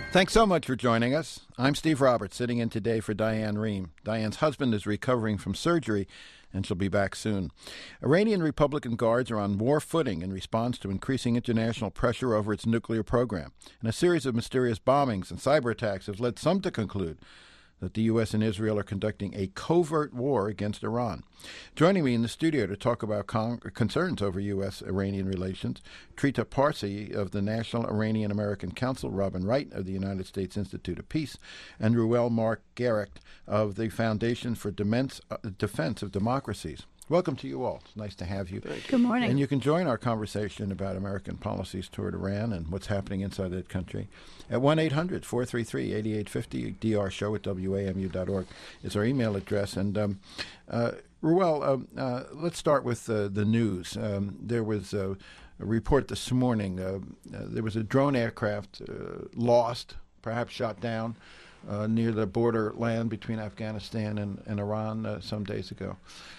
Thanks so much for joining us. I'm Steve Roberts, sitting in today for Diane Rehm. Diane's husband is recovering from surgery, and she'll be back soon. Iranian Republican Guards are on war footing in response to increasing international pressure over its nuclear program. And a series of mysterious bombings and cyber attacks have led some to conclude that the U.S. and Israel are conducting a covert war against Iran. Joining me in the studio to talk about concerns over U.S.-Iranian relations, Trita Parsi of the National Iranian-American Council, Robin Wright of the United States Institute of Peace, and Reuel Marc Gerecht of the Foundation for Defense of Democracies. Welcome to you all. It's nice to have you. Good morning. And you can join our conversation about American policies toward Iran and what's happening inside that country at 1-800-433-8850. drshow@wamu.org is our email address. And Reuel, let's start with the news. There was a report this morning. There was a drone aircraft lost, perhaps shot down, near the borderland between Afghanistan and Iran some days ago.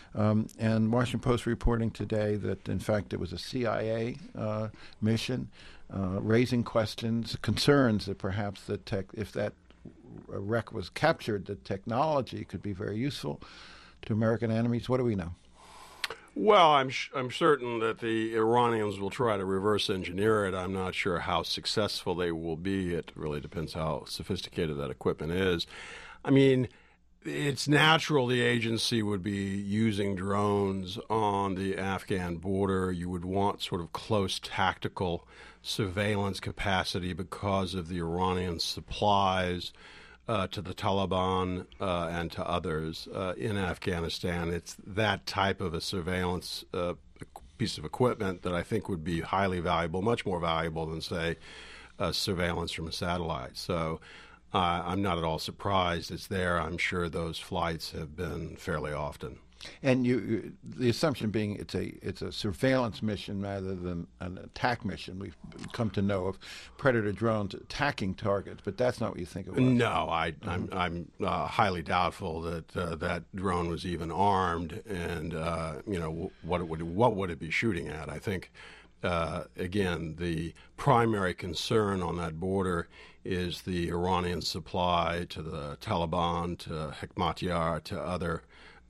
And Washington Post reporting today that, in fact, it was a CIA mission, raising questions, concerns that perhaps if that wreck was captured, the technology could be very useful to American enemies. What do we know? Well, I'm certain that the Iranians will try to reverse engineer it. I'm not sure how successful they will be. It really depends how sophisticated that equipment is. I mean, it's natural the agency would be using drones on the Afghan border. You would want sort of close tactical surveillance capacity because of the Iranian supplies to the Taliban and to others in Afghanistan. It's that type of a surveillance piece of equipment that I think would be highly valuable, much more valuable than, say, surveillance from a satellite. So I'm not at all surprised it's there. I'm sure those flights have been fairly often. And the assumption being it's a surveillance mission rather than an attack mission. We've come to know of Predator drones attacking targets, but that's not what you think it was. No, I'm highly doubtful that that drone was even armed, and what would it be shooting at? I think. Again, the primary concern on that border is the Iranian supply to the Taliban, to Hekmatyar, to other,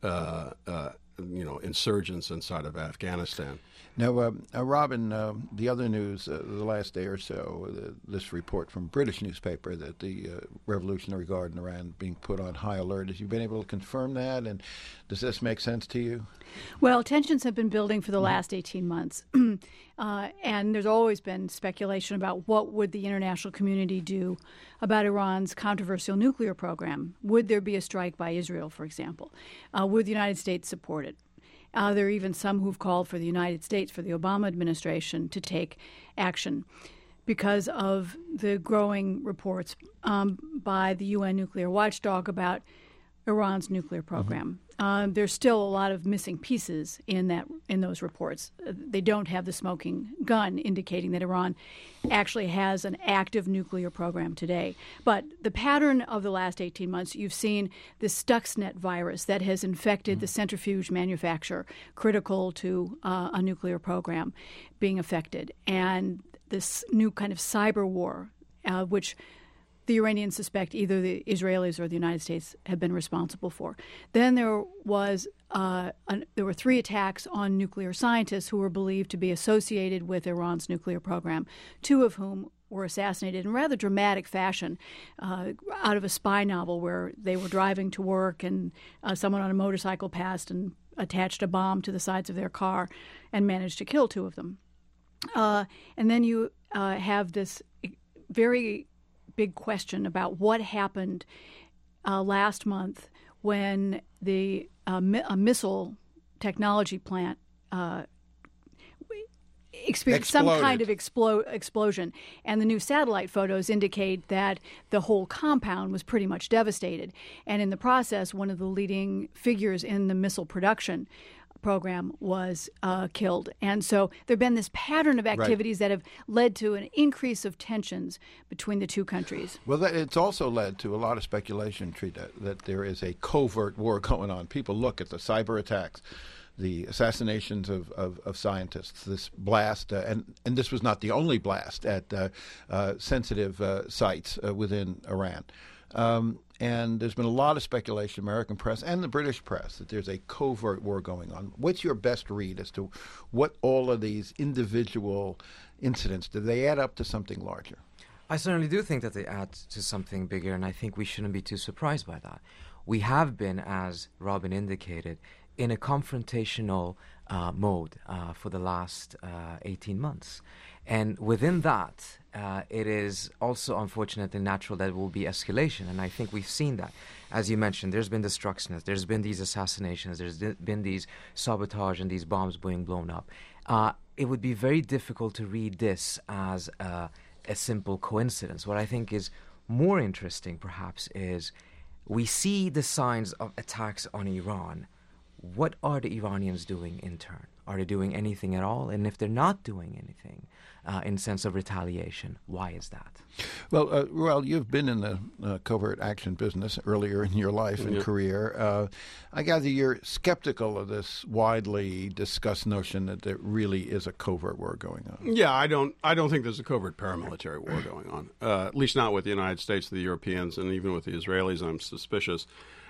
insurgents inside of Afghanistan. Now, Robin, the other news the last day or so, this report from British newspaper that the Revolutionary Guard in Iran being put on high alert. Have you been able to confirm that, and does this make sense to you? Well, tensions have been building for the last 18 months, and there's always been speculation about what would the international community do about Iran's controversial nuclear program. Would there be a strike by Israel, for example? Would the United States support it? There are even some who've called for the United States, for the Obama administration, to take action because of the growing reports by the UN nuclear watchdog about Iran's nuclear program. There's still a lot of missing pieces in those reports. They don't have the smoking gun indicating that Iran actually has an active nuclear program today. But the pattern of the last 18 months, you've seen the Stuxnet virus that has infected the centrifuge manufacturer critical to a nuclear program being affected, and this new kind of cyber war, which the Iranians suspect either the Israelis or the United States have been responsible for. Then there were 3 attacks on nuclear scientists who were believed to be associated with Iran's nuclear program, 2 of whom were assassinated in rather dramatic fashion out of a spy novel where they were driving to work and someone on a motorcycle passed and attached a bomb to the sides of their car and managed to kill 2 of them. And then you have this very big question about what happened last month when a missile technology plant experienced some kind of explosion. And the new satellite photos indicate that the whole compound was pretty much devastated. And in the process, one of the leading figures in the missile production program was killed. And so there have been this pattern of activities that have led to an increase of tensions between the two countries. Well, it's also led to a lot of speculation, Trita, that there is a covert war going on. People look at the cyber attacks the assassinations of scientists, this blast, and this was not the only blast at sensitive sites within Iran. And there's been a lot of speculation, American press and the British press, that there's a covert war going on. What's your best read as to what all of these individual incidents, do they add up to something larger? I certainly do think that they add to something bigger, and I think we shouldn't be too surprised by that. We have been, as Robin indicated, in a confrontational mode for the last 18 months. And within that, it is also unfortunate and natural that there will be escalation. And I think we've seen that. As you mentioned, there's been destructionists, there's been these assassinations, there's been these sabotage and these bombs being blown up. It would be very difficult to read this as a simple coincidence. What I think is more interesting, perhaps, is we see the signs of attacks on Iran. What are the Iranians doing in turn? Are they doing anything at all? And if they're not doing anything in sense of retaliation, why is that? Well, Reuel, you've been in the covert action business earlier in your life and career. I gather you're skeptical of this widely discussed notion that there really is a covert war going on. Yeah, I don't think there's a covert paramilitary war going on. At least not with the United States, the Europeans, and even with the Israelis. I'm suspicious.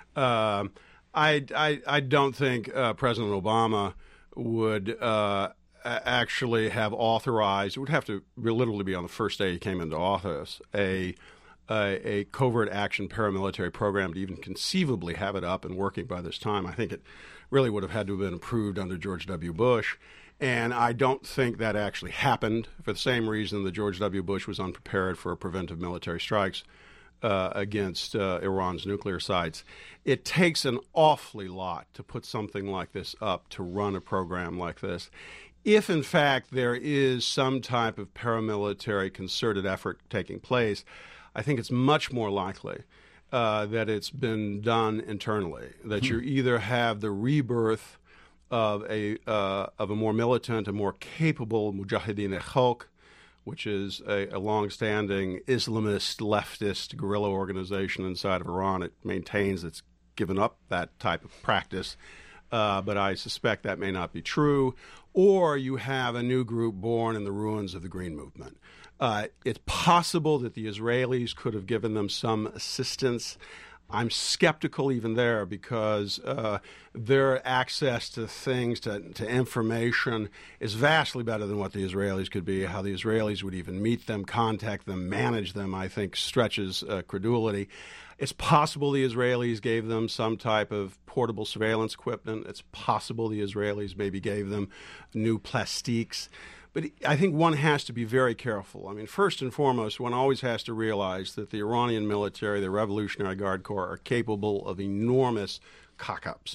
I don't think President Obama would actually have authorized. It would have to literally be on the first day he came into office a covert action paramilitary program to even conceivably have it up and working by this time. I think it really would have had to have been approved under George W. Bush. And I don't think that actually happened for the same reason that George W. Bush was unprepared for preventive military strikes against Iran's nuclear sites. It takes an awfully lot to put something like this up, to run a program like this. If, in fact, there is some type of paramilitary concerted effort taking place, I think it's much more likely that it's been done internally, that you either have the rebirth of a more militant, a more capable Mujahideen-e-Khalq, which is a long-standing Islamist, leftist guerrilla organization inside of Iran. It maintains it's given up that type of practice, but I suspect that may not be true. Or you have a new group born in the ruins of the Green Movement. It's possible that the Israelis could have given them some assistance. I'm skeptical even there because their access to things, to information, is vastly better than what the Israelis could be. How the Israelis would even meet them, contact them, manage them, I think stretches credulity. It's possible the Israelis gave them some type of portable surveillance equipment. It's possible the Israelis maybe gave them new plastiques. But I think one has to be very careful. I mean, first and foremost, one always has to realize that the Iranian military, the Revolutionary Guard Corps, are capable of enormous cock-ups.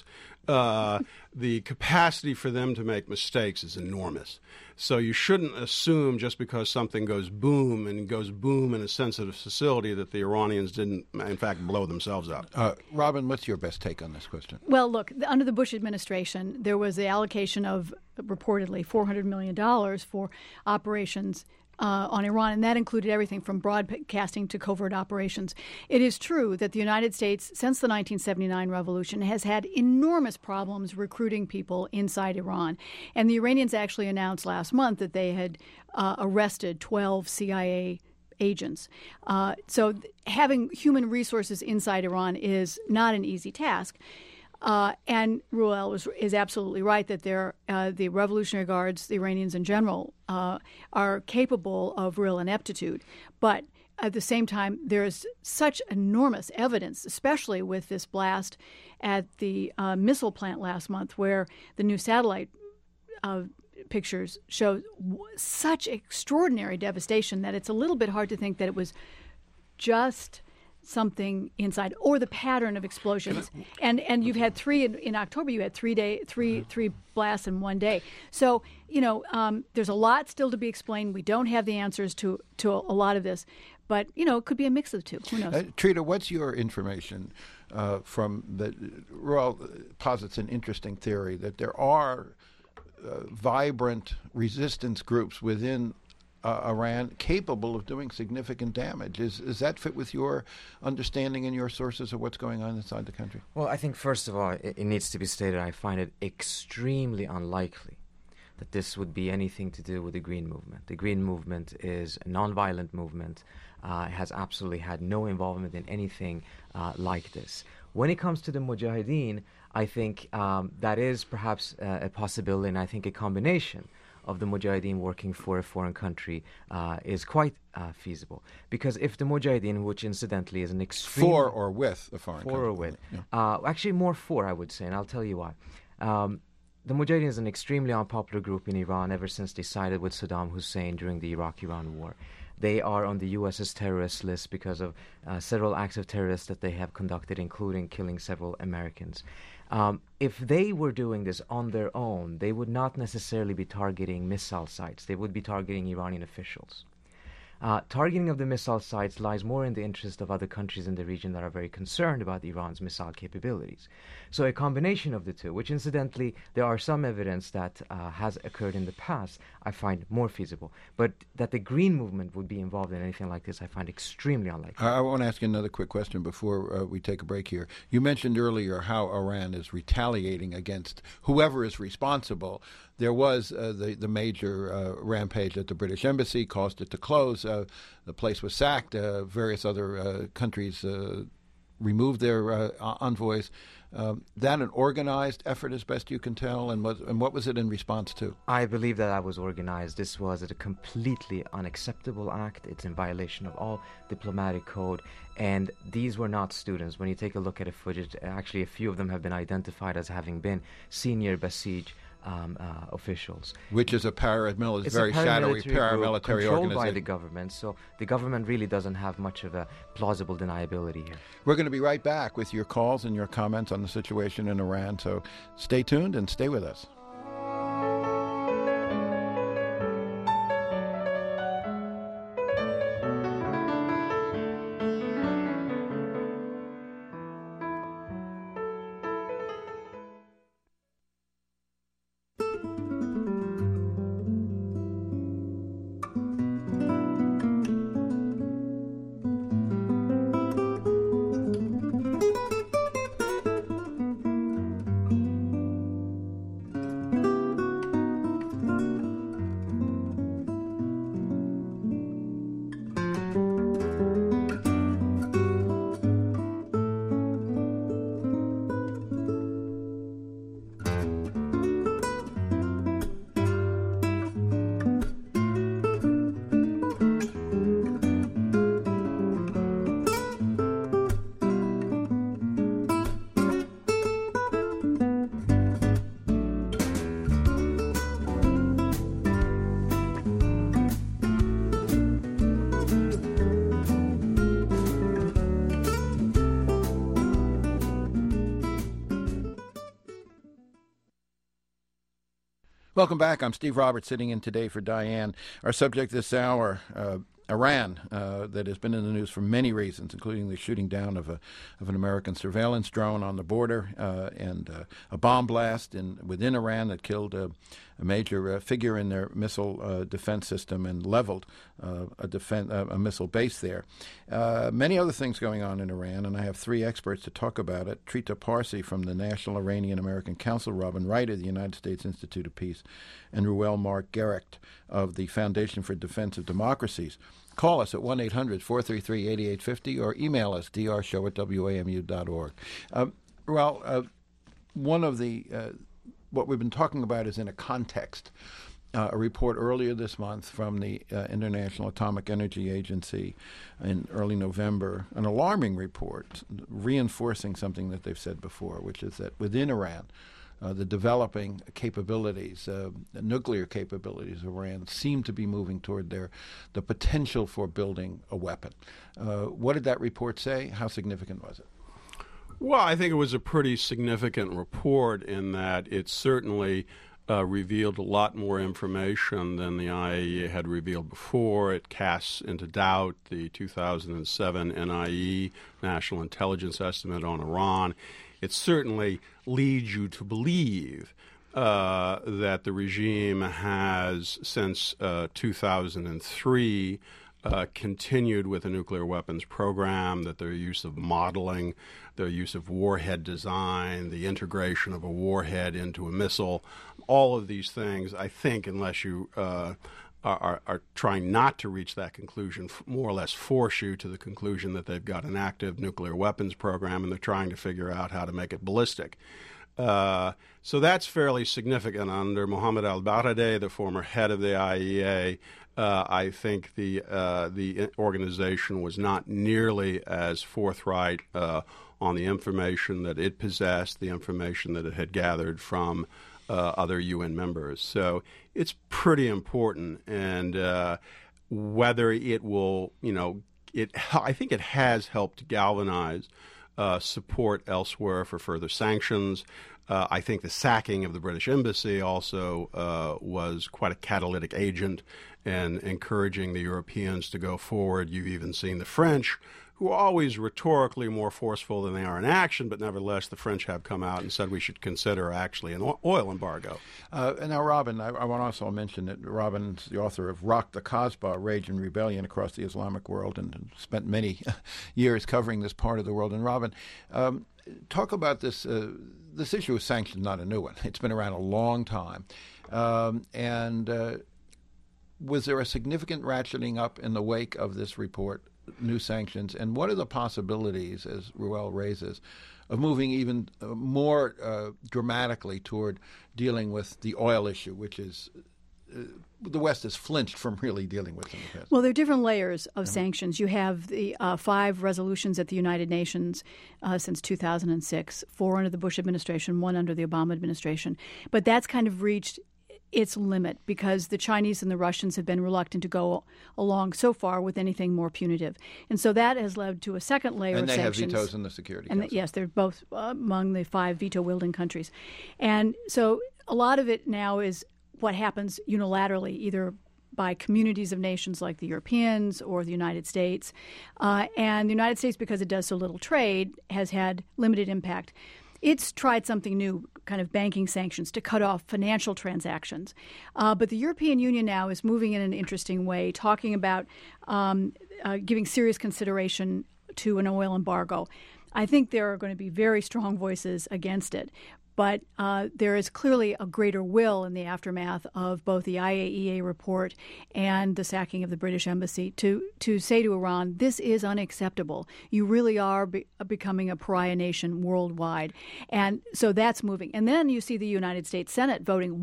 The capacity for them to make mistakes is enormous. So you shouldn't assume just because something goes boom and goes boom in a sensitive facility that the Iranians didn't, in fact, blow themselves up. Robin, what's your best take on this question? Well, look, under the Bush administration, there was the allocation of reportedly $400 million for operations on Iran, and that included everything from broadcasting to covert operations. It is true that the United States, since the 1979 revolution, has had enormous problems recruiting people inside Iran. And the Iranians actually announced last month that they had arrested 12 CIA agents. So having human resources inside Iran is not an easy task. And Reuel is absolutely right that the Revolutionary Guards, the Iranians in general, are capable of real ineptitude. But at the same time, there is such enormous evidence, especially with this blast at the missile plant last month, where the new satellite pictures show such extraordinary devastation that it's a little bit hard to think that it was just something inside, or the pattern of explosions. And you've had three in October. You had three blasts in one day. So there's a lot still to be explained. We don't have the answers to a lot of this, but it could be a mix of the two. Who knows? Trita, what's your information from the? Reuel posits an interesting theory that there are vibrant resistance groups within Iran capable of doing significant damage. Does that fit with your understanding and your sources of what's going on inside the country? Well, I think first of all, it needs to be stated, I find it extremely unlikely that this would be anything to do with the Green Movement. The Green Movement is a non-violent movement, has absolutely had no involvement in anything like this. When it comes to the Mujahideen, I think that is perhaps a possibility, and I think a combination of the Mujahideen working for a foreign country is quite feasible. Because if the Mujahideen, which incidentally is an extreme... For or with a foreign country. For or with. Yeah. Actually, more for, I would say, and I'll tell you why. The Mujahideen is an extremely unpopular group in Iran ever since they sided with Saddam Hussein during the Iraq-Iran war. They are on the US's terrorist list because of several acts of terrorists that they have conducted, including killing several Americans. If they were doing this on their own, they would not necessarily be targeting missile sites. They would be targeting Iranian officials. Targeting of the missile sites lies more in the interest of other countries in the region that are very concerned about Iran's missile capabilities. So a combination of the two, which incidentally there are some evidence that has occurred in the past, I find more feasible. But that the Green Movement would be involved in anything like this, I find extremely unlikely. I want to ask you another quick question before we take a break here. You mentioned earlier how Iran is retaliating against whoever is responsible. There was the major rampage at the British Embassy, caused it to close. The place was sacked. Various other countries removed their envoys. That an organized effort, as best you can tell, and what was it in response to? I believe that was organized. This was a completely unacceptable act. It's in violation of all diplomatic code, and these were not students. When you take a look at the footage, actually a few of them have been identified as having been senior Basij officials. Which is a very shadowy paramilitary controlled organization. by the government, so the government really doesn't have much of a plausible deniability here. We're going to be right back with your calls and your comments on the situation in Iran, so stay tuned and stay with us. Welcome back. I'm Steve Roberts, sitting in today for Diane. Our subject this hour, Iran, that has been in the news for many reasons, including the shooting down of an American surveillance drone on the border and a bomb blast within Iran that killed a major figure in their missile defense system and leveled a missile base there. Many other things going on in Iran, and I have three experts to talk about it. Trita Parsi from the National Iranian-American Council, Robin Wright of the United States Institute of Peace, and Ruel Mark Gerecht of the Foundation for Defense of Democracies. Call us at 1-800-433-8850 or email us, drshow@wamu.org. One of the what we've been talking about is in a context. A report earlier this month from the International Atomic Energy Agency in early November, an alarming report reinforcing something that they've said before, which is that within Iran, the developing capabilities, the nuclear capabilities of Iran seem to be moving toward the potential for building a weapon. What did that report say? How significant was it? Well, I think it was a pretty significant report in that it certainly revealed a lot more information than the IAEA had revealed before. It casts into doubt the 2007 NIE, National Intelligence Estimate on Iran. It certainly leads you to believe that the regime has, since 2003, continued with a nuclear weapons program, that their use of modeling, their use of warhead design, the integration of a warhead into a missile, all of these things, I think, unless you are trying not to reach that conclusion, more or less force you to the conclusion that they've got an active nuclear weapons program and they're trying to figure out how to make it ballistic. So that's fairly significant. Under Mohammed al-Baradei, the former head of the IAEA, I think the organization was not nearly as forthright on the information that it possessed, the information that it had gathered from other UN members. So it's pretty important, and whether it will, I think it has helped galvanize support elsewhere for further sanctions. I think the sacking of the British embassy also was quite a catalytic agent in encouraging the Europeans to go forward. You've even seen the French, who are always rhetorically more forceful than they are in action, but nevertheless the French have come out and said we should consider actually an oil embargo. And now, Robin, I want to also mention that Robin's the author of Rock the Kasbah, Rage and Rebellion Across the Islamic World, and spent many years covering this part of the world. And Robin, talk about this issue of sanctions, not a new one. It's been around a long time. Was there a significant ratcheting up in the wake of this report, new sanctions, and what are the possibilities, as Ruel raises, of moving even more dramatically toward dealing with the oil issue, which is the West has flinched from really dealing with in the past? Well, there are different layers of sanctions. You have the 5 resolutions at the United Nations since 2006, 4 under the Bush administration, 1 under the Obama administration. But that's kind of reached its limit because the Chinese and the Russians have been reluctant to go along so far with anything more punitive. And so that has led to a second layer of sanctions. And they have vetoes in the Security Council. Yes, they're both among the 5 veto-wielding countries. And so a lot of it now is what happens unilaterally, either by communities of nations like the Europeans or the United States. And the United States, because it does so little trade, has had limited impact. It's tried something new, kind of banking sanctions, to cut off financial transactions. But the European Union now is moving in an interesting way, talking about giving serious consideration to an oil embargo. I think there are going to be very strong voices against it. But there is clearly a greater will in the aftermath of both the IAEA report and the sacking of the British embassy to say to Iran, this is unacceptable. You really are becoming a pariah nation worldwide. And so that's moving. And then you see the United States Senate voting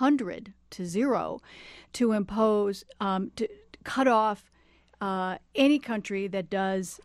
100-0 to impose, to cut off any country that does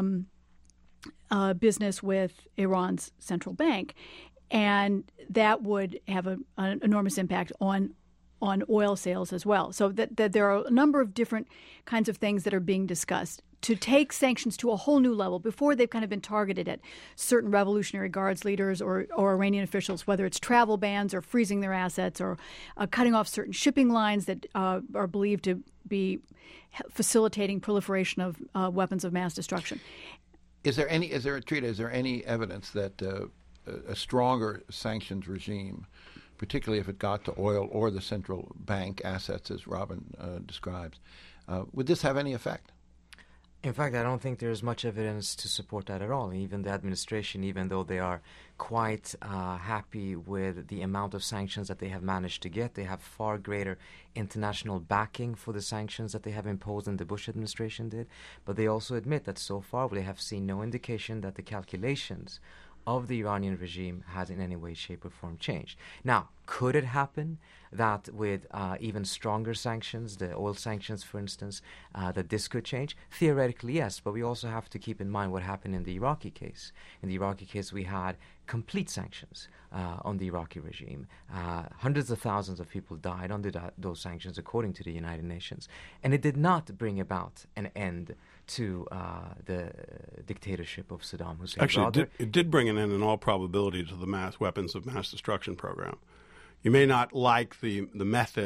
business with Iran's central bank. And that would have an enormous impact on oil sales as well. So that there are a number of different kinds of things that are being discussed to take sanctions to a whole new level. Before, they've kind of been targeted at certain Revolutionary Guards leaders or Iranian officials, whether it's travel bans or freezing their assets or cutting off certain shipping lines that are believed to be facilitating proliferation of weapons of mass destruction. Is there any evidence that a stronger sanctions regime, particularly if it got to oil or the central bank assets, as Robin describes, would this have any effect? In fact, I don't think there's much evidence to support that at all. Even the administration, even though they are quite happy with the amount of sanctions that they have managed to get, they have far greater international backing for the sanctions that they have imposed than the Bush administration did. But they also admit that so far they have seen no indication that the calculations of the Iranian regime has in any way, shape, or form changed. Now, could it happen that with even stronger sanctions, the oil sanctions, for instance, that this could change? Theoretically, yes, but we also have to keep in mind what happened in the Iraqi case. In the Iraqi case, we had complete sanctions on the Iraqi regime. Hundreds of thousands of people died under those sanctions, according to the United Nations. And it did not bring about an end to the dictatorship of Saddam Hussein. Actually, it did bring an end, in all probability, to the weapons of mass destruction program. You may not like the method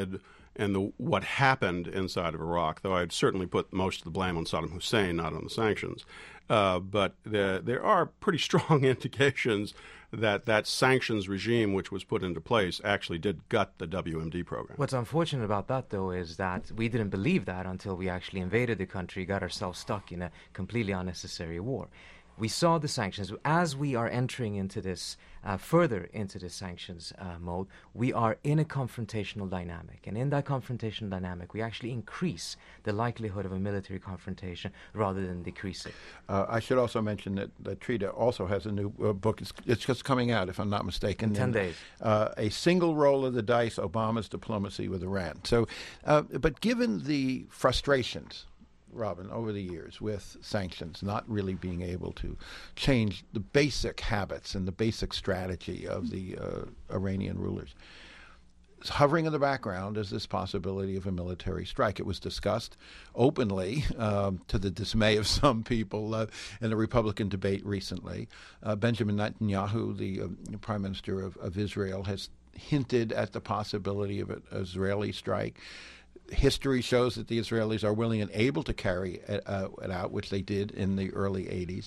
and what happened inside of Iraq, though I'd certainly put most of the blame on Saddam Hussein, not on the sanctions. But there are pretty strong indications that that sanctions regime, which was put into place, actually did gut the WMD program. What's unfortunate about that, though, is that we didn't believe that until we actually invaded the country, got ourselves stuck in a completely unnecessary war. We saw the sanctions. As we are entering into this, further into the sanctions mode, we are in a confrontational dynamic. And in that confrontational dynamic, we actually increase the likelihood of a military confrontation rather than decrease it. I should also mention that Trita also has a new book. It's just coming out, if I'm not mistaken. 10 days. A single roll of the dice, Obama's diplomacy with Iran. So, but given the frustrations, Robin, over the years with sanctions, not really being able to change the basic habits and the basic strategy of the Iranian rulers, hovering in the background is this possibility of a military strike. It was discussed openly, to the dismay of some people, in a Republican debate recently. Benjamin Netanyahu, the Prime Minister of Israel, has hinted at the possibility of an Israeli strike. History shows that the Israelis are willing and able to carry it out, which they did in the early 80s.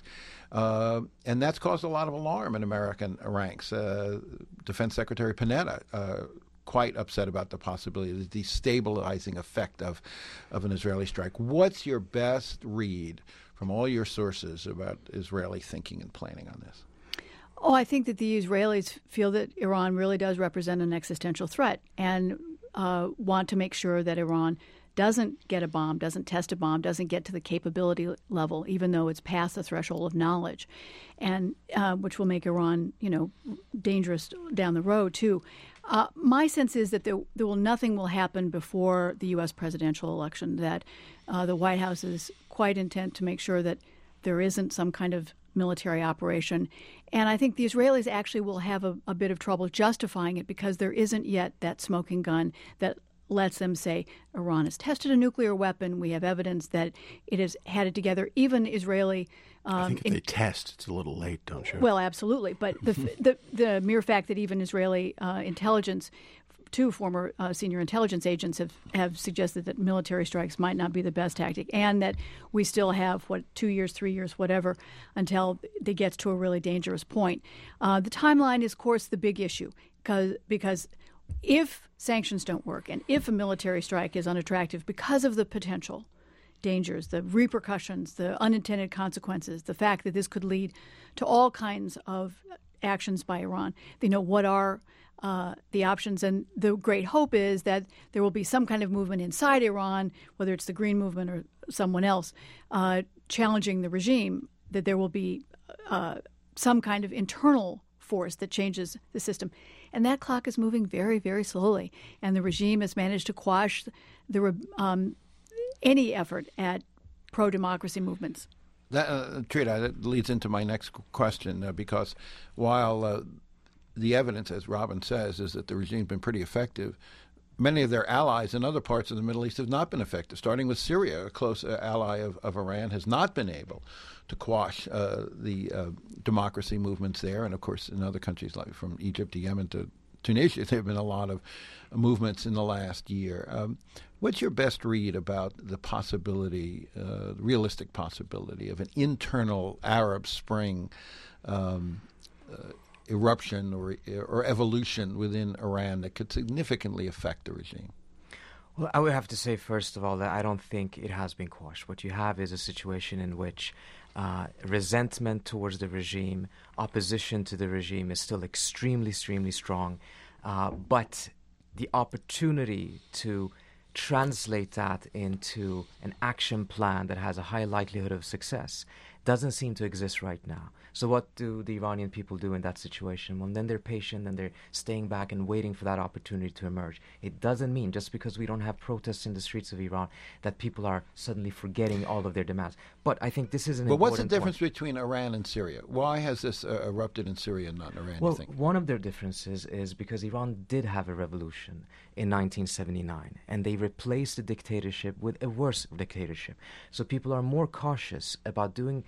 And that's caused a lot of alarm in American ranks. Defense Secretary Panetta quite upset about the possibility of the destabilizing effect of an Israeli strike. What's your best read from all your sources about Israeli thinking and planning on this? Oh, I think that the Israelis feel that Iran really does represent an existential threat and want to make sure that Iran doesn't get a bomb, doesn't test a bomb, doesn't get to the capability level, even though it's past the threshold of knowledge, and which will make Iran, dangerous down the road too. My sense is that nothing will happen before the U.S. presidential election. That the White House is quite intent to make sure that there isn't some kind of military operation. And I think the Israelis actually will have a bit of trouble justifying it because there isn't yet that smoking gun that lets them say Iran has tested a nuclear weapon. We have evidence that it has had it together. Even Israeli... I think if they test, it's a little late, don't you? Well, absolutely. But the mere fact that even Israeli intelligence, two former senior intelligence agents have suggested that military strikes might not be the best tactic, and that we still have, 2 years, 3 years, whatever, until it gets to a really dangerous point. The timeline is, of course, the big issue, because if sanctions don't work and if a military strike is unattractive because of the potential dangers, the repercussions, the unintended consequences, the fact that this could lead to all kinds of actions by Iran, what are the options. And the great hope is that there will be some kind of movement inside Iran, whether it's the Green Movement or someone else, challenging the regime, that there will be some kind of internal force that changes the system. And that clock is moving very, very slowly. And the regime has managed to quash any effort at pro-democracy movements. Trita, that leads into my next question, because while the evidence, as Robin says, is that the regime's been pretty effective, many of their allies in other parts of the Middle East have not been effective, starting with Syria. A close ally of Iran has not been able to quash the democracy movements there. And, of course, in other countries like from Egypt to Yemen to Tunisia, there have been a lot of movements in the last year. What's your best read about the possibility, realistic possibility, of an internal Arab Spring eruption or evolution within Iran that could significantly affect the regime? Well, I would have to say, first of all, that I don't think it has been quashed. What you have is a situation in which resentment towards the regime, opposition to the regime is still extremely, extremely strong. But the opportunity to translate that into an action plan that has a high likelihood of success doesn't seem to exist right now. So what do the Iranian people do in that situation? Well, then they're patient and they're staying back and waiting for that opportunity to emerge. It doesn't mean, just because we don't have protests in the streets of Iran, that people are suddenly forgetting all of their demands. But I think this is an important But what's the difference point. between Iran and Syria? Why has this erupted in Syria and not in Iran, Well, you think? one of their differences is because Iran did have a revolution in 1979, and they replaced the dictatorship with a worse dictatorship. So people are more cautious about doing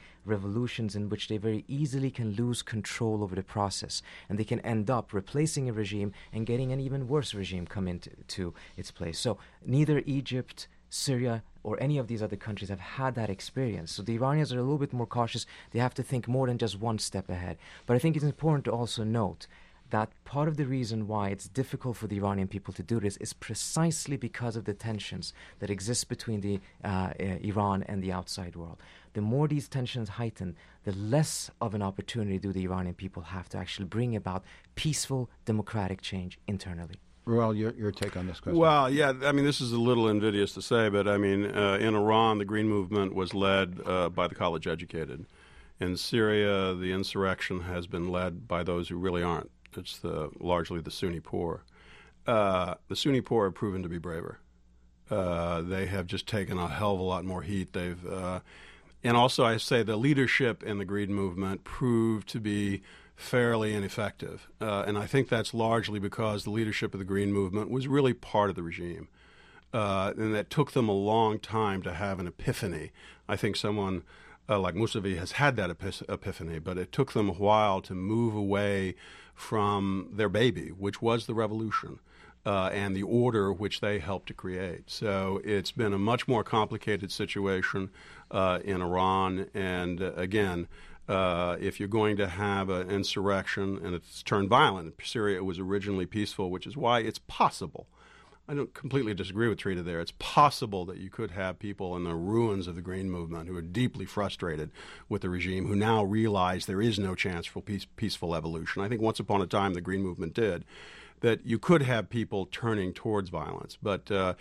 revolutions in which they very easily can lose control over the process, and they can end up replacing a regime and getting an even worse regime come into its place. So neither Egypt, Syria, or any of these other countries have had that experience. So the Iranians are a little bit more cautious. They have to think more than just one step ahead. But I think it's important to also note that part of the reason why it's difficult for the Iranian people to do this is precisely because of the tensions that exist between the Iran and the outside world. The more these tensions heighten, the less of an opportunity do the Iranian people have to actually bring about peaceful, democratic change internally. Ruel, your take on this question? Well, yeah, I mean, this is a little invidious to say, but I mean, in Iran, the Green Movement was led by the college educated. In Syria, the insurrection has been led by those who really aren't. It's largely the Sunni poor. The Sunni poor have proven to be braver. They have just taken a hell of a lot more heat. And also I say the leadership in the Green Movement proved to be fairly ineffective. And I think that's largely because the leadership of the Green Movement was really part of the regime. And that took them a long time to have an epiphany. I think someone like Mousavi has had that epiphany, but it took them a while to move away from their baby, which was the revolution, and the order which they helped to create. So it's been a much more complicated situation in Iran. And again, if you're going to have an insurrection and it's turned violent, in Syria it was originally peaceful, which is why it's possible. I don't completely disagree with Trita there. It's possible that you could have people in the ruins of the Green Movement who are deeply frustrated with the regime, who now realize there is no chance for peaceful evolution. I think once upon a time the Green Movement did, that you could have people turning towards violence. But the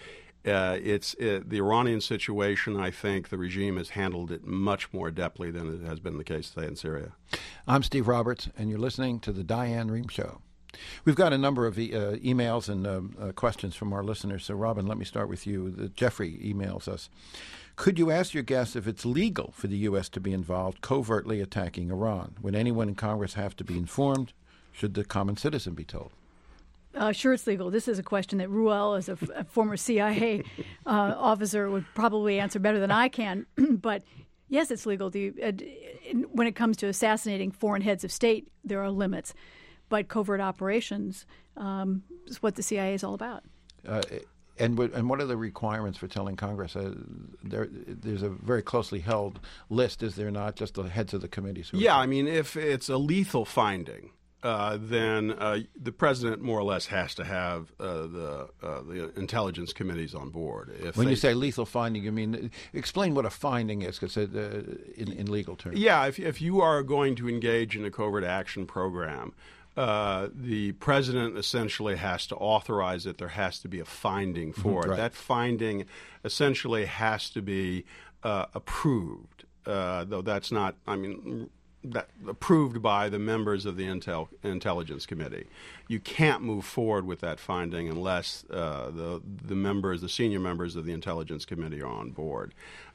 Iranian situation, I think the regime has handled it much more adeptly than it has been the case, say, in Syria. I'm Steve Roberts, and you're listening to The Diane Rehm Show. We've got a number of emails and questions from our listeners. So, Robin, let me start with you. Jeffrey emails us. Could you ask your guests if it's legal for the U.S. to be involved covertly attacking Iran? Would anyone in Congress have to be informed? Should the common citizen be told? Sure, it's legal. This is a question that Ruel, as a former CIA officer, would probably answer better than I can. But yes, it's legal. When it comes to assassinating foreign heads of state, there are limits. But covert operations is what the CIA is all about. And what are the requirements for telling Congress? There's a very closely held list, is there not? Just the heads of the committees. Yeah, I mean, if it's a lethal finding, then the president more or less has to have the intelligence committees on board. When you say lethal finding, you mean explain what a finding is, because in legal terms. Yeah, if you are going to engage in a covert action program, the president essentially has to authorize it. There has to be a finding for it. Right. That finding essentially has to be approved, though that's not, that approved by the members of the Intelligence Committee. You can't move forward with that finding unless the senior members of the Intelligence Committee are on board.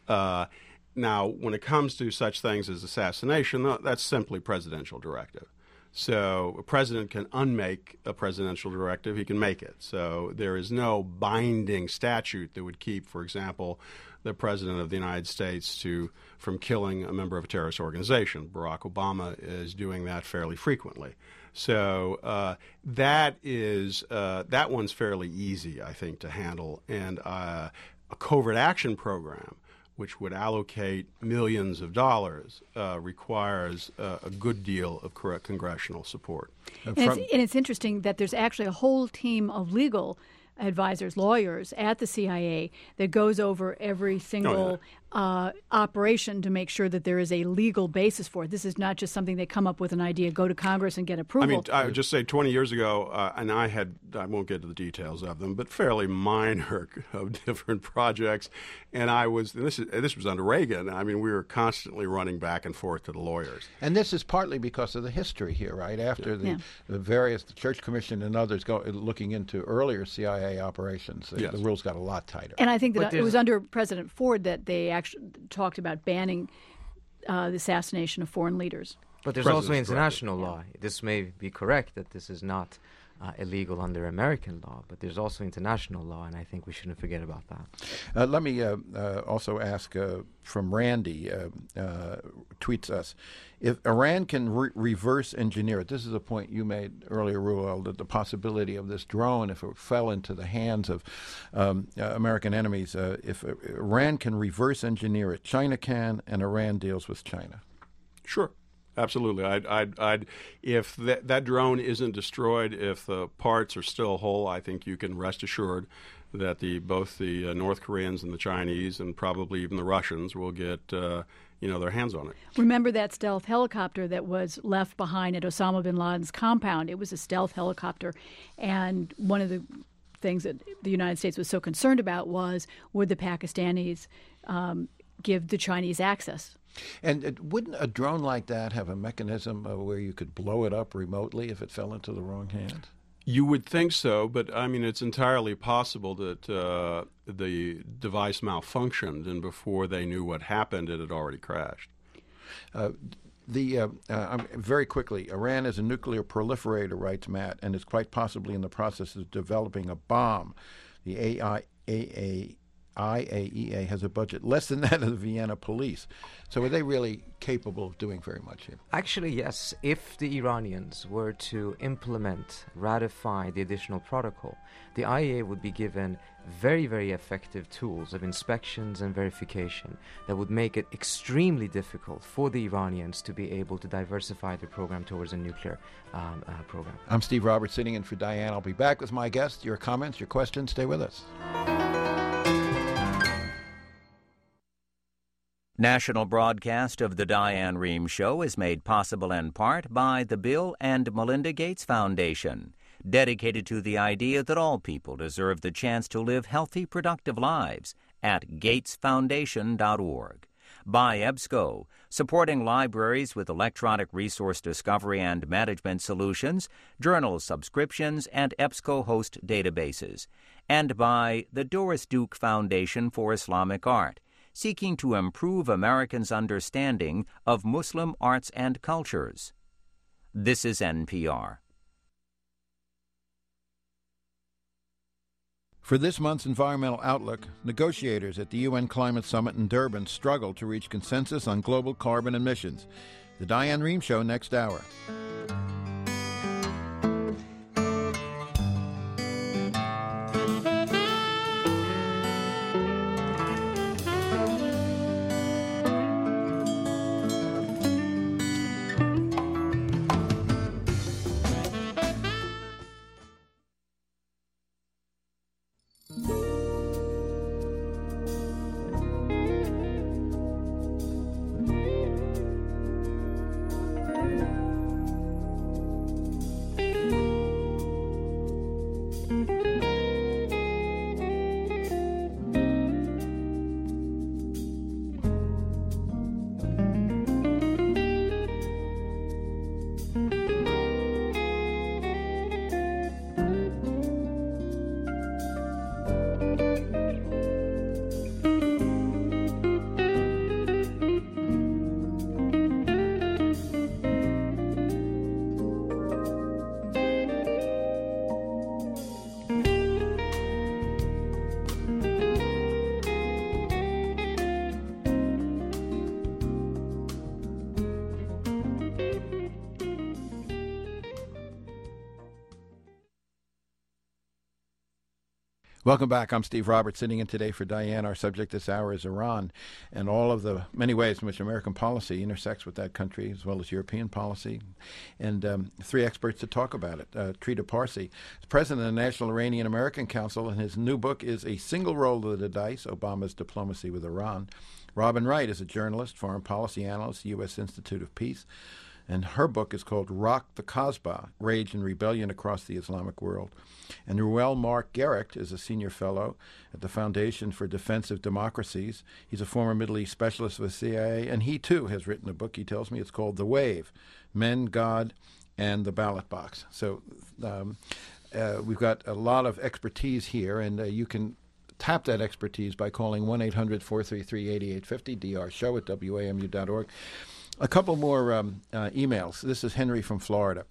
Now, when it comes to such things as assassination, that's simply presidential directive. So a president can unmake a presidential directive. He can make it. So there is no binding statute that would keep, for example, the president of the United States from killing a member of a terrorist organization. Barack Obama is doing that fairly frequently. So that one's fairly easy, I think, to handle. And a covert action program, which would allocate millions of dollars, requires a good deal of congressional support. And it's interesting that there's actually a whole team of legal advisors, lawyers at the CIA that goes over every single operation to make sure that there is a legal basis for it. This is not just something they come up with an idea, go to Congress and get approval. I would just say 20 years ago, and I won't get to the details of them, but fairly minor of different projects. And this was under Reagan. We were constantly running back and forth to the lawyers. And this is partly because of the history here, right? After the Church Commission and others looking into earlier CIA operations, the rules got a lot tighter. And I think that it was under President Ford that they actually talked about banning the assassination of foreign leaders. But there's also international law. This may be correct that this is not illegal under American law, but there's also international law, and I think we shouldn't forget about that. Let me also ask from Randy, tweets us, if Iran can reverse engineer it, this is a point you made earlier, Ruel, that the possibility of this drone, if it fell into the hands of American enemies, if Iran can reverse engineer it, China can, and Iran deals with China. Sure. Absolutely. I'd if that drone isn't destroyed, if the parts are still whole, I think you can rest assured that both the North Koreans and the Chinese and probably even the Russians will get their hands on it. Remember that stealth helicopter that was left behind at Osama bin Laden's compound? It was a stealth helicopter, and one of the things that the United States was so concerned about was, would the Pakistanis give the Chinese access? And wouldn't a drone like that have a mechanism where you could blow it up remotely if it fell into the wrong hands? You would think so, but I mean, it's entirely possible that the device malfunctioned, and before they knew what happened, it had already crashed. Very quickly, Iran is a nuclear proliferator, writes Matt, and is quite possibly in the process of developing a bomb. The IAEA has a budget less than that of the Vienna police. So are they really capable of doing very much here? Actually, yes. If the Iranians were to ratify the additional protocol, the IAEA would be given very, very effective tools of inspections and verification that would make it extremely difficult for the Iranians to be able to diversify their program towards a nuclear program. I'm Steve Roberts, sitting in for Diane. I'll be back with my guests. Your comments, your questions, stay with us. National broadcast of the Diane Rehm Show is made possible in part by the Bill and Melinda Gates Foundation, dedicated to the idea that all people deserve the chance to live healthy, productive lives, at gatesfoundation.org. By EBSCO, supporting libraries with electronic resource discovery and management solutions, journal subscriptions, and EBSCO host databases. And by the Doris Duke Foundation for Islamic Art, seeking to improve Americans' understanding of Muslim arts and cultures. This is NPR. For this month's Environmental Outlook, negotiators at the UN Climate Summit in Durban struggled to reach consensus on global carbon emissions. The Diane Rehm Show next hour. Welcome back. I'm Steve Roberts, sitting in today for Diane. Our subject this hour is Iran and all of the many ways in which American policy intersects with that country, as well as European policy. And three experts to talk about it. Trita Parsi is president of the National Iranian American Council, and his new book is A Single Roll of the Dice, Obama's Diplomacy with Iran. Robin Wright is a journalist, foreign policy analyst, U.S. Institute of Peace. And her book is called Rock the Kasbah, Rage and Rebellion Across the Islamic World. And Ruel Mark Gerecht is a senior fellow at the Foundation for Defensive Democracies. He's a former Middle East specialist with CIA, and he, too, has written a book, he tells me. It's called The Wave, Men, God, and the Ballot Box. So we've got a lot of expertise here, and you can tap that expertise by calling 1-800-433-8850, drshow@wamu.org. A couple more emails. This is Henry from Florida.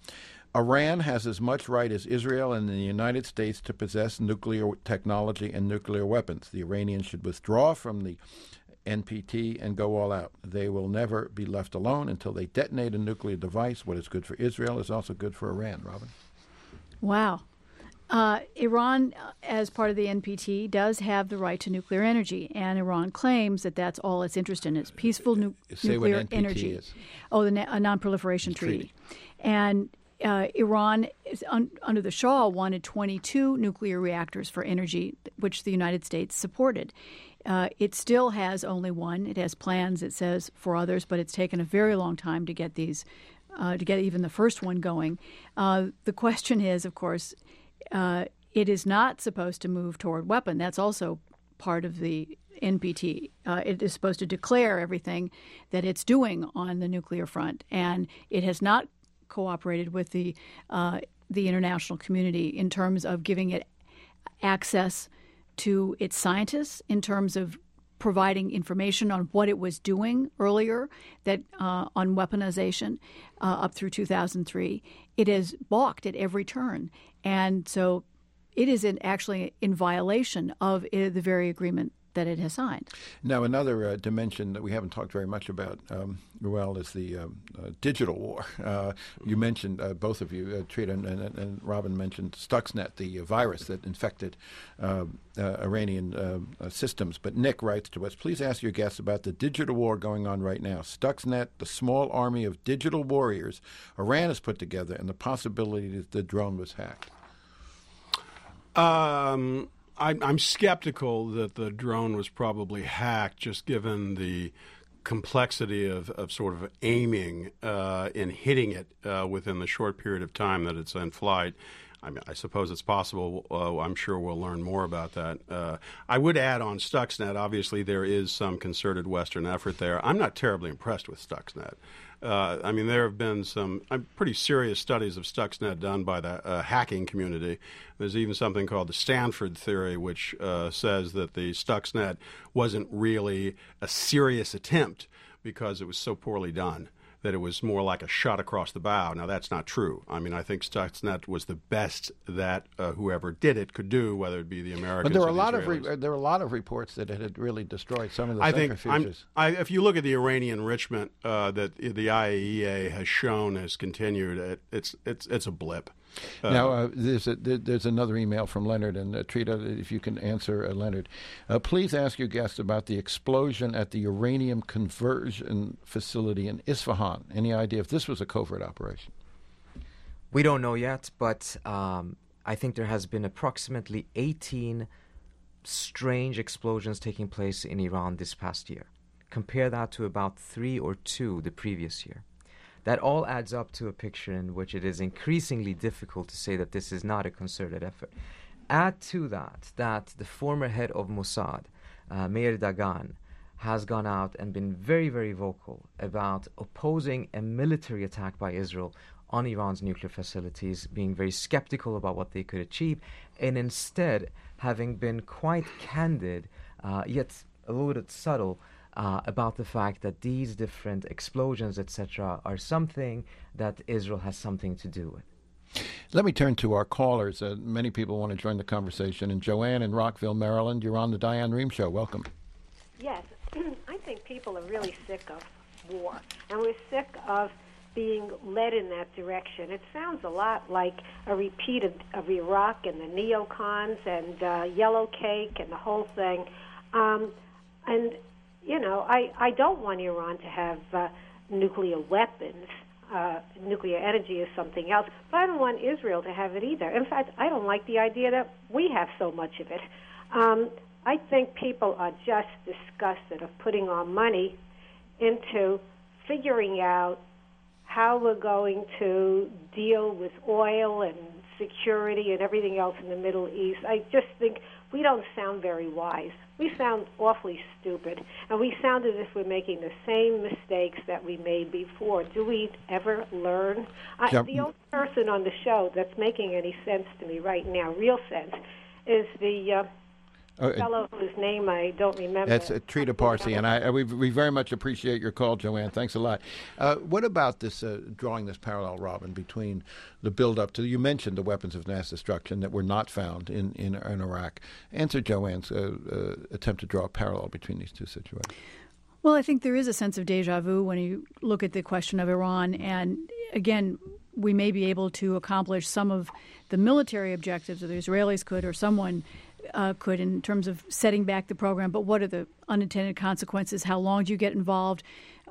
Iran has as much right as Israel and the United States to possess nuclear technology and nuclear weapons. The Iranians should withdraw from the NPT and go all out. They will never be left alone until they detonate a nuclear device. What is good for Israel is also good for Iran, Robin. Wow. Iran, as part of the NPT, does have the right to nuclear energy, and Iran claims that that's all it's interested in is peaceful nuclear what NPT energy. Is. Oh, the Non-Proliferation Treaty. And Iran, under the Shah, wanted 22 nuclear reactors for energy, which the United States supported. It still has only one. It has plans, it says, for others, but it's taken a very long time to get these, to get even the first one going. The question is, of course, it is not supposed to move toward weapon. That's also part of the NPT. It is supposed to declare everything that it's doing on the nuclear front, and it has not cooperated with the international community in terms of giving it access to its scientists, in terms of providing information on what it was doing earlier, that on weaponization up through 2003. It has balked at every turn, and so it is actually in violation of the very agreement that it has signed. Now, another dimension that we haven't talked very much about, is the digital war. You mentioned, both of you, Trita and Robin mentioned Stuxnet, the virus that infected Iranian systems. But Nick writes to us, please ask your guests about the digital war going on right now. Stuxnet, the small army of digital warriors Iran has put together, and the possibility that the drone was hacked. I'm skeptical that the drone was probably hacked, just given the complexity of sort of aiming and hitting it within the short period of time that it's in flight. I mean, I suppose it's possible. I'm sure we'll learn more about that. I would add on Stuxnet, obviously there is some concerted Western effort there. I'm not terribly impressed with Stuxnet. I mean, there have been some pretty serious studies of Stuxnet done by the hacking community. There's even something called the Stanford theory, which says that the Stuxnet wasn't really a serious attempt because it was so poorly done, that it was more like a shot across the bow. Now, that's not true. I mean, I think Stuxnet was the best that whoever did it could do, whether it be the Americans but there were or a the lot Israelis. there were a lot of reports that it had really destroyed some of the I think centrifuges. if you look at the uranium enrichment that the IAEA has shown has continued, it's a blip. Now, there's another email from Leonard, and Trita, if you can answer Leonard. Please ask your guests about the explosion at the uranium conversion facility in Isfahan. Any idea if this was a covert operation? We don't know yet, but I think there has been approximately 18 strange explosions taking place in Iran this past year. Compare that to about 3 or 2 the previous year. That all adds up to a picture in which it is increasingly difficult to say that this is not a concerted effort. Add to that the former head of Mossad, Meir Dagan, has gone out and been very, very vocal about opposing a military attack by Israel on Iran's nuclear facilities, being very skeptical about what they could achieve, and instead having been quite candid, yet a little bit subtle, about the fact that these different explosions, etc., are something that Israel has something to do with. Let me turn to our callers. Many people want to join the conversation. And Joanne in Rockville, Maryland, you're on the Diane Rehm Show. Welcome. Yes, I think people are really sick of war, and we're sick of being led in that direction. It sounds a lot like a repeat of Iraq and the neocons and yellow cake and the whole thing. And you know, I don't want Iran to have nuclear weapons. Nuclear energy is something else. But I don't want Israel to have it either. In fact, I don't like the idea that we have so much of it. I think people are just disgusted of putting our money into figuring out how we're going to deal with oil and security and everything else in the Middle East. I just think we don't sound very wise. We sound awfully stupid, and we sound as if we're making the same mistakes that we made before. Do we ever learn? The only person on the show that's making any sense to me right now, real sense, is the fellow whose name I don't remember. That's Trita Parsi, and we very much appreciate your call, Joanne. Thanks a lot. What about this drawing this parallel, Robin, between the build-up to, you mentioned the weapons of mass destruction that were not found in Iraq. Answer Joanne's attempt to draw a parallel between these two situations. Well, I think there is a sense of deja vu when you look at the question of Iran. And again, we may be able to accomplish some of the military objectives that the Israelis could, or someone could, in terms of setting back the program. But what are the unintended consequences? How long do you get involved?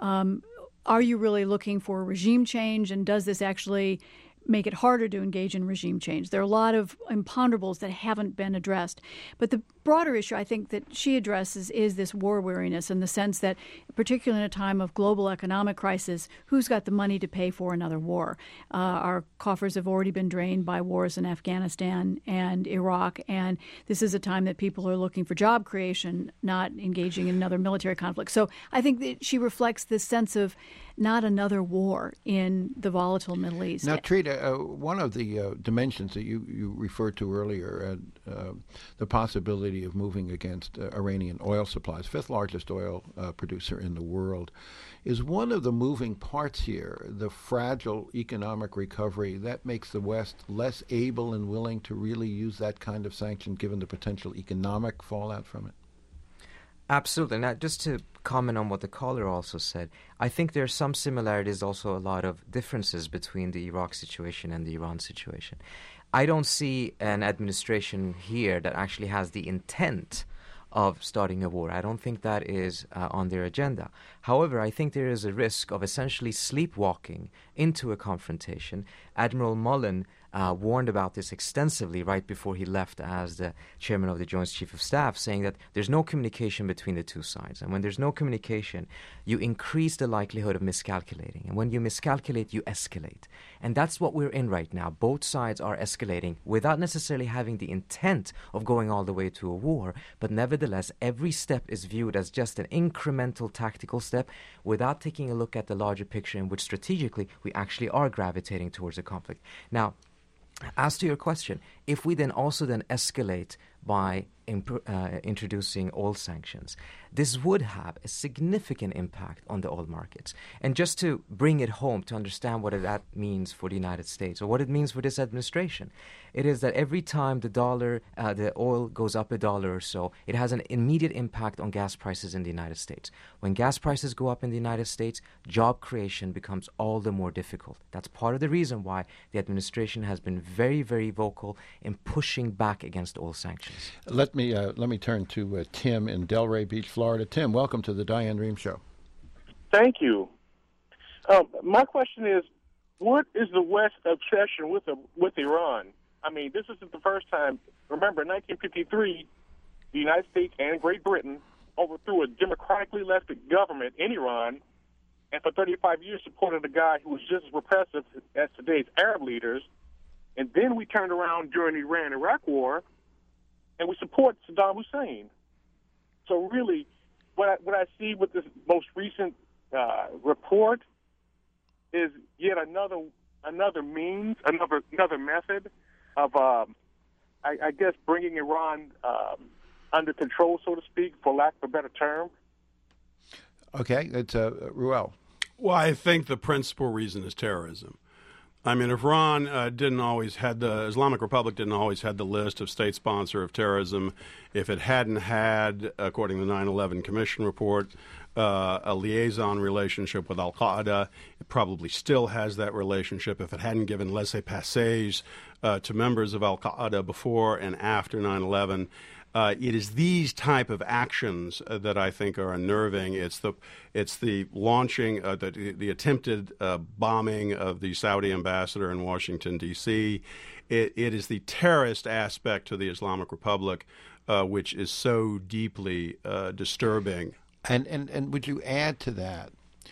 Are you really looking for a regime change? And does this actually make it harder to engage in regime change? There are a lot of imponderables that haven't been addressed. But the broader issue I think that she addresses is this war weariness, in the sense that, particularly in a time of global economic crisis, who's got the money to pay for another war? Our coffers have already been drained by wars in Afghanistan and Iraq, and this is a time that people are looking for job creation, not engaging in another military conflict. So I think that she reflects this sense of not another war in the volatile Middle East. Now, Trita, one of the dimensions that you referred to earlier, the possibility of moving against Iranian oil supplies, fifth largest oil producer in the world, is one of the moving parts here, the fragile economic recovery that makes the West less able and willing to really use that kind of sanction given the potential economic fallout from it? Absolutely. Now, just to comment on what the caller also said, I think there are some similarities, also a lot of differences between the Iraq situation and the Iran situation. I don't see an administration here that actually has the intent of starting a war. I don't think that is on their agenda. However, I think there is a risk of essentially sleepwalking into a confrontation. Admiral Mullen warned about this extensively right before he left as the chairman of the Joint Chief of Staff, saying that there's no communication between the two sides. And when there's no communication, you increase the likelihood of miscalculating. And when you miscalculate, you escalate. And that's what we're in right now. Both sides are escalating without necessarily having the intent of going all the way to a war. But nevertheless, every step is viewed as just an incremental tactical step without taking a look at the larger picture in which strategically we actually are gravitating towards a conflict. Now, as to your question, if we then also escalate by introducing oil sanctions, this would have a significant impact on the oil markets. And just to bring it home, to understand what that means for the United States, or what it means for this administration, it is that every time the oil goes up $1 or so, it has an immediate impact on gas prices in the United States. When gas prices go up in the United States, job creation becomes all the more difficult. That's part of the reason why the administration has been very, very vocal in pushing back against oil sanctions. Let me turn to Tim in Delray Beach, Florida. Tim, welcome to the Diane Rehm Show. Thank you. My question is, what is the West's obsession with Iran? I mean, this isn't the first time. Remember, in 1953, the United States and Great Britain overthrew a democratically elected government in Iran, and for 35 years supported a guy who was just as repressive as today's Arab leaders. And then we turned around during the Iran-Iraq war, and we support Saddam Hussein. So really, what I see with this most recent report is yet another means, another method of, I guess, bringing Iran under control, so to speak, for lack of a better term. Okay, it's Ruel. Well, I think the principal reason is terrorism. I mean, if Iran the Islamic Republic didn't always had the list of state sponsor of terrorism, if it hadn't had, according to the 9/11 Commission report, a liaison relationship with Al-Qaeda, it probably still has that relationship. If it hadn't given laissez-passés to members of Al-Qaeda before and after 9/11, it is these type of actions that I think are unnerving. It's the launching, the attempted bombing of the Saudi ambassador in Washington, D.C. It is the terrorist aspect to the Islamic Republic, which is so deeply disturbing. And would you add to that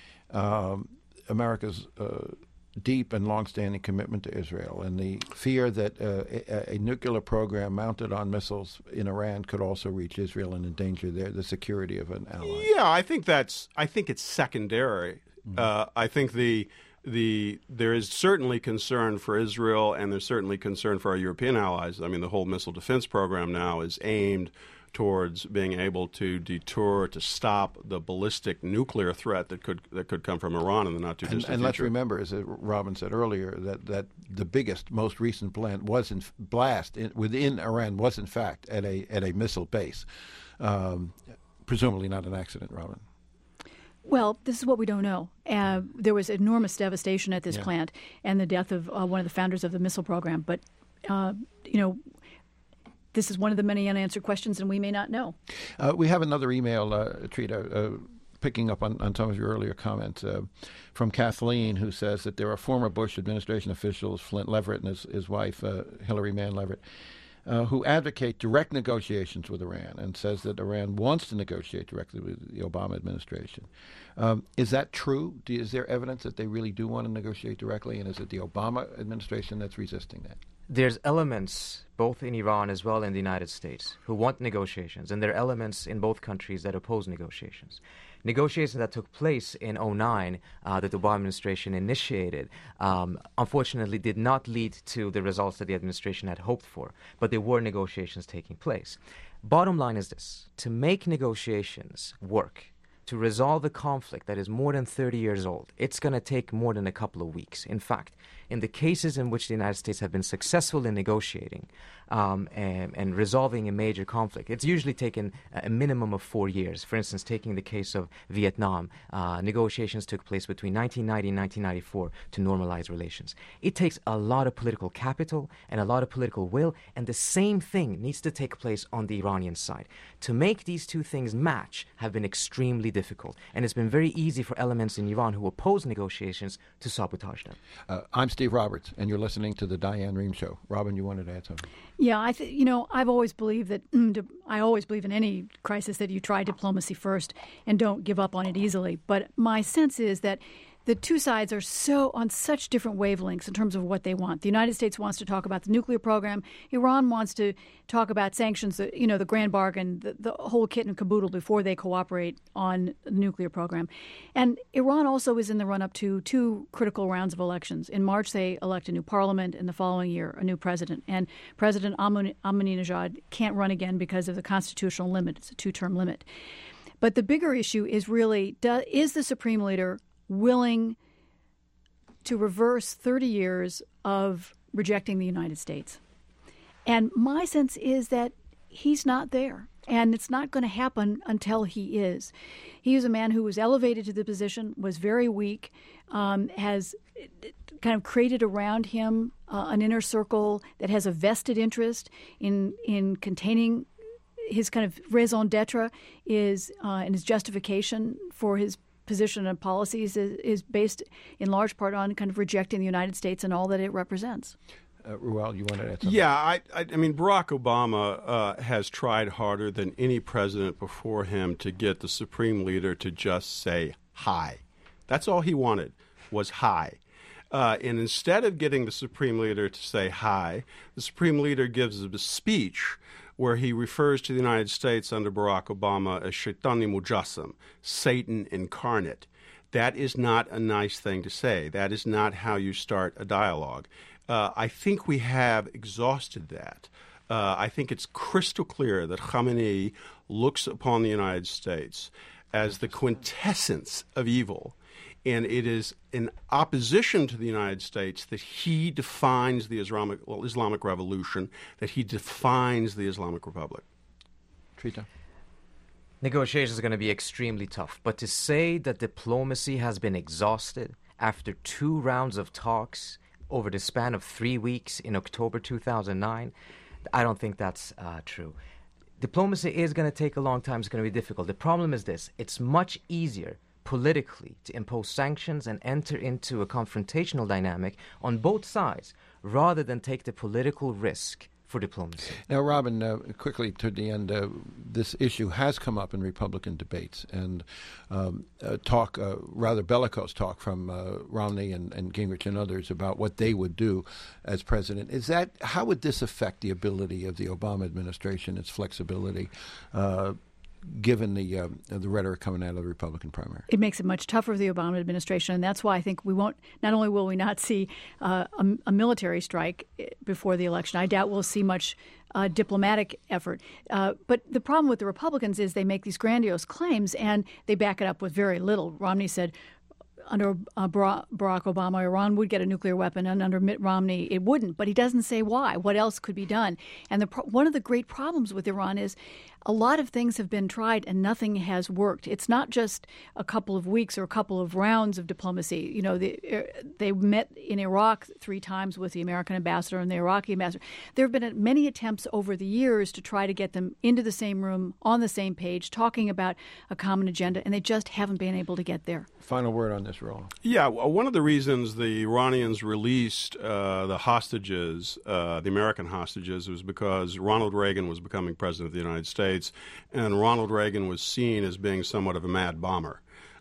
America's deep and longstanding commitment to Israel and the fear that a nuclear program mounted on missiles in Iran could also reach Israel and endanger the security of an ally? Yeah, I think it's secondary. Mm-hmm. I think there is certainly concern for Israel, and there's certainly concern for our European allies. I mean, the whole missile defense program now is aimed towards being able to deter, to stop the ballistic nuclear threat that could come from Iran in the not too distant future. And let's remember, as Robin said earlier, that the biggest, most recent blast within Iran was in fact at a missile base, presumably not an accident, Robin. Well, this is what we don't know. There was enormous devastation at this plant and the death of one of the founders of the missile program. But, this is one of the many unanswered questions, and we may not know. We have another email, Trita, picking up on some of your earlier comments, from Kathleen, who says that there are former Bush administration officials, Flint Leverett and his wife, Hillary Mann Leverett, who advocate direct negotiations with Iran and says that Iran wants to negotiate directly with the Obama administration. Is that true? Is there evidence that they really do want to negotiate directly, and is it the Obama administration that's resisting that? There's elements both in Iran as well in the United States who want negotiations, and there are elements in both countries that oppose negotiations. Negotiations that took place in 2009 that the Obama administration initiated unfortunately did not lead to the results that the administration had hoped for, but there were negotiations taking place. Bottom line is this: to make negotiations work, to resolve a conflict that is more than 30 years old, it's going to take more than a couple of weeks. In fact, in the cases in which the United States have been successful in negotiating and resolving a major conflict, it's usually taken a minimum of 4 years. For instance, taking the case of Vietnam, negotiations took place between 1990 and 1994 to normalize relations. It takes a lot of political capital and a lot of political will, and the same thing needs to take place on the Iranian side. To make these two things match have been extremely difficult, and it's been very easy for elements in Iran who oppose negotiations to sabotage them. I'm Steve Roberts, and you're listening to the Diane Rehm Show. Robin, you wanted to add something? Yeah, I've always believed that I always believe in any crisis that you try diplomacy first and don't give up on it easily. But my sense is that the two sides are on such different wavelengths in terms of what they want. The United States wants to talk about the nuclear program. Iran wants to talk about sanctions, the grand bargain, the whole kit and caboodle before they cooperate on the nuclear program. And Iran also is in the run-up to two critical rounds of elections. In March, they elect a new parliament, and the following year, a new president. And President Ahmadinejad can't run again because of the constitutional limit. It's a two-term limit. But the bigger issue is really, is the supreme leader willing to reverse 30 years of rejecting the United States? And my sense is that he's not there, and it's not going to happen until he is. He is a man who was elevated to the position, was very weak, has kind of created around him an inner circle that has a vested interest in containing his kind of raison d'etre and his justification for his position and policies is based in large part on kind of rejecting the United States and all that it represents. Ruel, you wanted to add something? Yeah, I mean, Barack Obama has tried harder than any president before him to get the supreme leader to just say hi. That's all he wanted, was hi. And instead of getting the supreme leader to say hi, the supreme leader gives a speech where he refers to the United States under Barack Obama as Shaitani Mujassam, Satan incarnate. That is not a nice thing to say. That is not how you start a dialogue. I think we have exhausted that. I think it's crystal clear that Khamenei looks upon the United States as the quintessence of evil. And it is in opposition to the United States that he defines the Islamic Revolution, that he defines the Islamic Republic. Trita? Negotiations are going to be extremely tough. But to say that diplomacy has been exhausted after 2 rounds of talks over the span of 3 weeks in October 2009, I don't think that's true. Diplomacy is going to take a long time. It's going to be difficult. The problem is this: it's much easier politically to impose sanctions and enter into a confrontational dynamic on both sides rather than take the political risk for diplomacy. Now, Robin, quickly to the end, this issue has come up in Republican debates, and rather bellicose talk from Romney and Gingrich and others about what they would do as president. How would this affect the ability of the Obama administration, its flexibility, given the rhetoric coming out of the Republican primary? It makes it much tougher for the Obama administration, and that's why I think we won't. Not only will we not see a military strike before the election, I doubt we'll see much diplomatic effort. But the problem with the Republicans is they make these grandiose claims and they back it up with very little. Romney said under Barack Obama, Iran would get a nuclear weapon, and under Mitt Romney, it wouldn't. But he doesn't say why. What else could be done? And one of the great problems with Iran is a lot of things have been tried and nothing has worked. It's not just a couple of weeks or a couple of rounds of diplomacy. You know, they met in Iraq 3 times with the American ambassador and the Iraqi ambassador. There have been many attempts over the years to try to get them into the same room, on the same page, talking about a common agenda, and they just haven't been able to get there. Final word on this, Roland. Yeah, one of the reasons the Iranians released the hostages, the American hostages, was because Ronald Reagan was becoming president of the United States, and Ronald Reagan was seen as being somewhat of a mad bomber.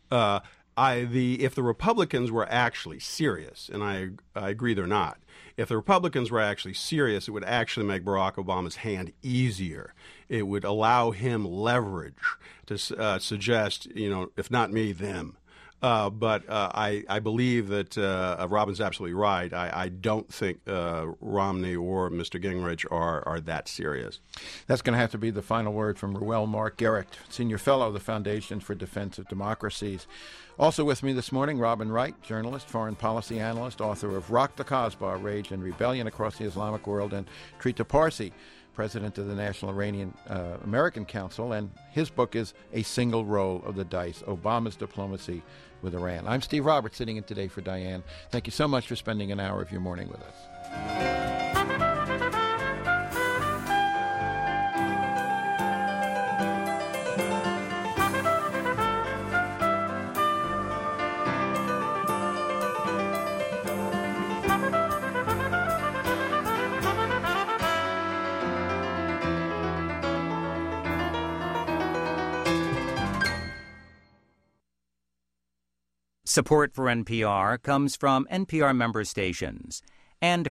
If the Republicans were actually serious, and I agree they're not, if the Republicans were actually serious, it would actually make Barack Obama's hand easier. It would allow him leverage to suggest, if not me, them. But I believe that Robin's absolutely right. I don't think Romney or Mr. Gingrich are that serious. That's going to have to be the final word from Reuel Marc Gerecht, Senior Fellow of the Foundation for Defense of Democracies. Also with me this morning, Robin Wright, journalist, foreign policy analyst, author of Rock the Kasbah, Rage and Rebellion Across the Islamic World, and Trita Parsi, president of the National Iranian American Council, and his book is A Single Roll of the Dice, Obama's Diplomacy with Iran. I'm Steve Roberts, sitting in today for Diane. Thank you so much for spending an hour of your morning with us. Support for NPR comes from NPR member stations and